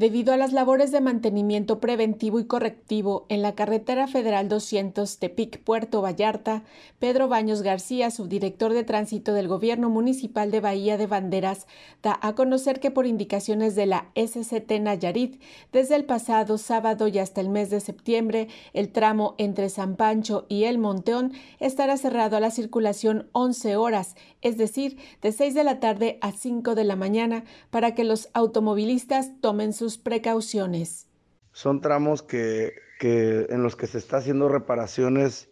Debido a las labores de mantenimiento preventivo y correctivo en la carretera federal 200 Tepic-Puerto Vallarta, Pedro Baños García, subdirector de tránsito del Gobierno Municipal de Bahía de Banderas, da a conocer que por indicaciones de la SCT Nayarit, desde el pasado sábado y hasta el mes de septiembre, el tramo entre San Pancho y El Monteón estará cerrado a la circulación 11 horas, es decir, de 6 de la tarde a 5 de la mañana, para que los automovilistas tomen sus precauciones. Son tramos en los que se está haciendo reparaciones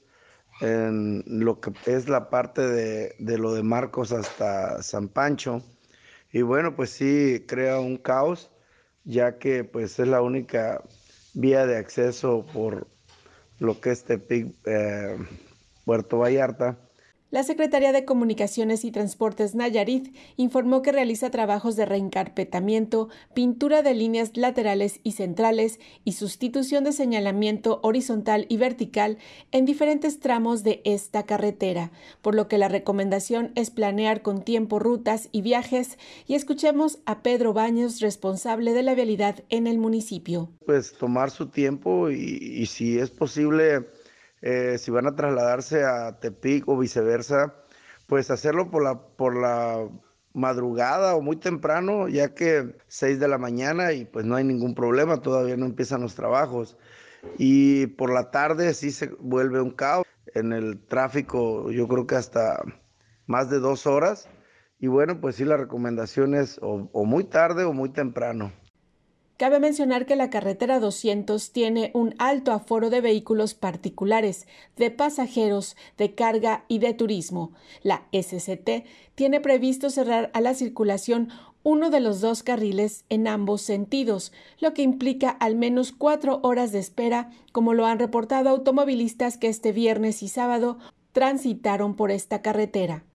en lo que es la parte de lo de Marcos hasta San Pancho. Y bueno, pues sí crea un caos, ya que pues es la única vía de acceso por lo que es Tepic, Puerto Vallarta. La Secretaría de Comunicaciones y Transportes Nayarit informó que realiza trabajos de reencarpetamiento, pintura de líneas laterales y centrales y sustitución de señalamiento horizontal y vertical en diferentes tramos de esta carretera, por lo que la recomendación es planear con tiempo rutas y viajes. Y escuchemos a Pedro Baños, responsable de la vialidad en el municipio. Pues tomar su tiempo y si es posible, si van a trasladarse a Tepic o viceversa, pues hacerlo por la madrugada o muy temprano, ya que 6 de la mañana y pues no hay ningún problema, todavía no empiezan los trabajos. Y por la tarde sí se vuelve un caos en el tráfico, yo creo que hasta más de 2 horas. Y bueno, pues sí, la recomendación es o muy tarde o muy temprano. Cabe mencionar que la carretera 200 tiene un alto aforo de vehículos particulares, de pasajeros, de carga y de turismo. La SCT tiene previsto cerrar a la circulación uno de los dos carriles en ambos sentidos, lo que implica al menos 4 horas de espera, como lo han reportado automovilistas que este viernes y sábado transitaron por esta carretera.